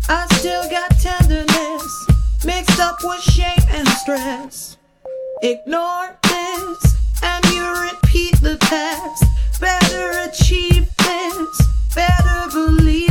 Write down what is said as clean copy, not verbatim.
I still got tenderness mixed up with shame and stress. Ignore this and you repeat the past. Better achieve this, better believe